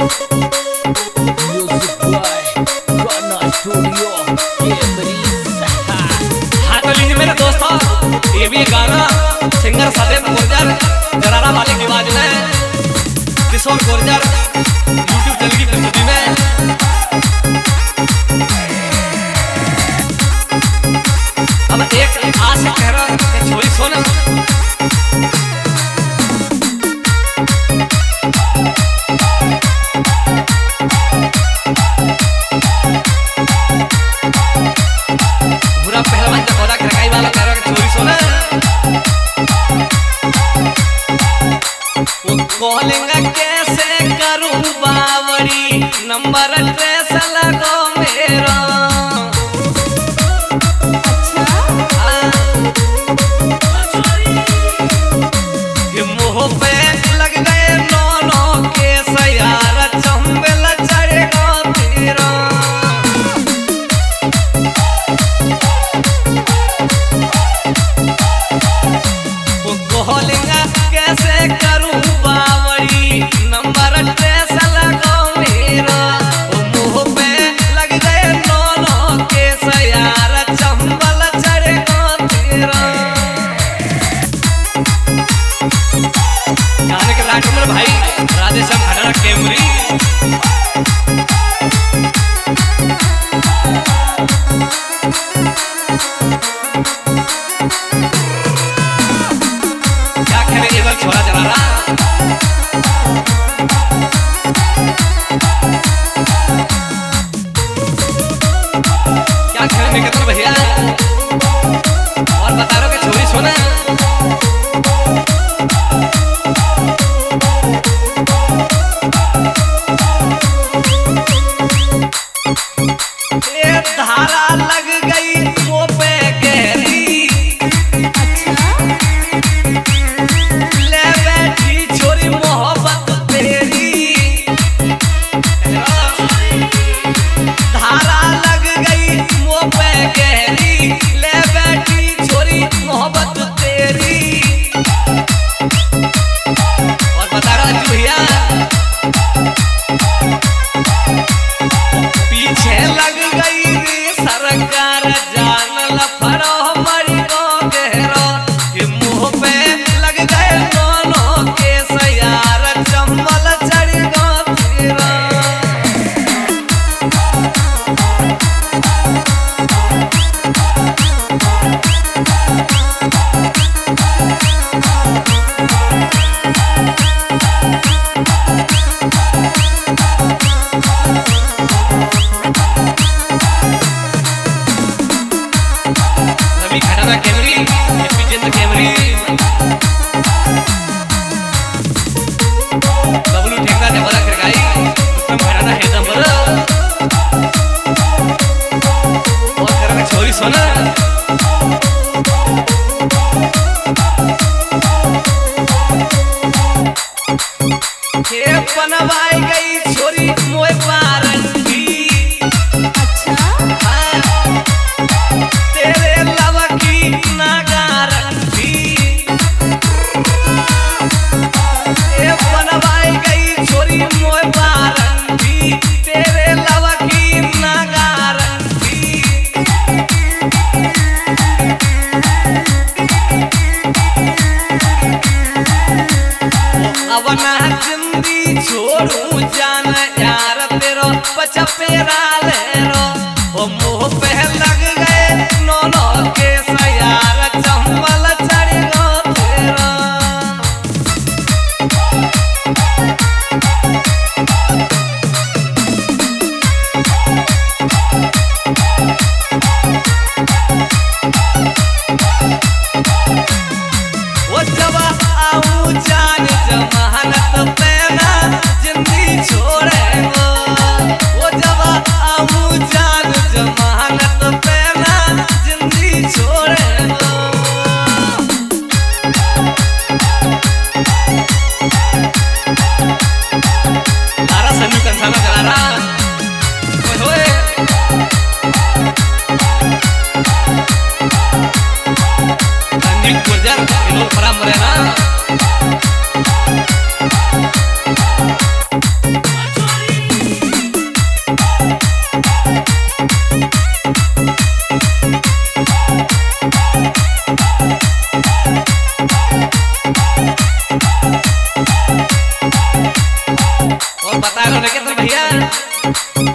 Music boy गाना studio हाँ तो लीजिए मेरे दोस्तों, ये भी गाना सिंगर सत्येंद्र गुर्जर जरारा वाले की आवाज में, किशोर गुर्जर यूट्यूब चैनल की प्रस्तुति में। अब एक आस कह रहा कि छोरी सोना पहलवान चकोरा खरकाई वाला कह रहा कि छोरी सोना वो कॉलिंग कैसे करूं बावड़ी नंबर ट्रेस लगो मेरा। ये मुंह पे लग गए नौनो के सयारा चंबल चढ़ेगा तेरा। कैसे करूं बावड़ी नंबर ट्रेस लगो मेरा। मुंह पे लग गए दोनों के सयारा चंबल चढ़ेगा तेरा। गाने के राइटर भाई राधेश्याम खटारा केमरी। छोरा चला रहा क्या खेलने के तो भैया और बता रहा कि छोरी सोना ये धारा लग गई वो पे गहरी। छोरी सोना ये बनवाई गई छोरी मोए पारंडी। तेरे लव की ना गारंटी। ये बनवाई गई छोरी मोए पारंडी। तेरे लव की ना गारंटी। अब ना जिंदगी छोड़ू जान यार तेरो पचपेरा ले रो। वो मुंह पे लग गए नौनो के सयारा चंबल चढ़ेगा तेरा। वो जब आऊं जान जमानत पे ना जिंदगी छोड़ लेके तो भैया